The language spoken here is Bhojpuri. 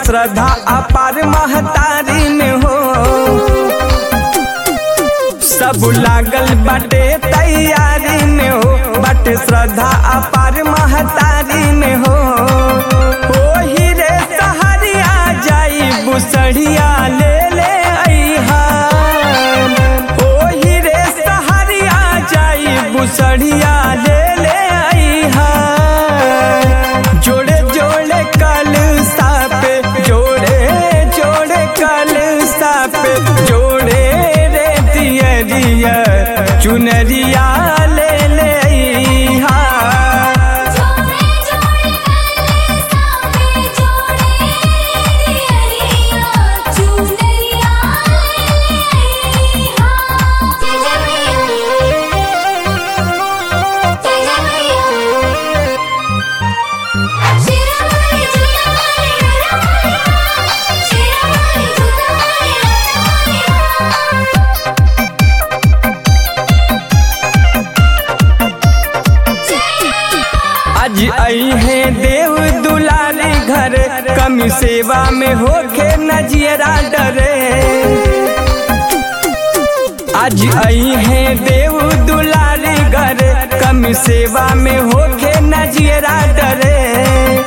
श्रद्धा अपार महतारी में हो। सब लागल बाटे तैयारी में हो, बाटे श्रद्धा अपार महतारी में हो। ओ हीरे सहरिया जाई बुसड़िया ले ले अइहा। ओ हीरे सहरिया जाई बुसड़िया ले ले अइहा। जोड़े जोड़े कलसा पे, जोड़े जोड़े कलसा पे, जोड़े रे दियरिया चुनरिया ले ले अइहा। आज आई है देव दुलारी घर, कमी सेवा में होके नजियरा डरे। आज आई है देव दुलारी घर, कमी सेवा में होके नजियरा डरे।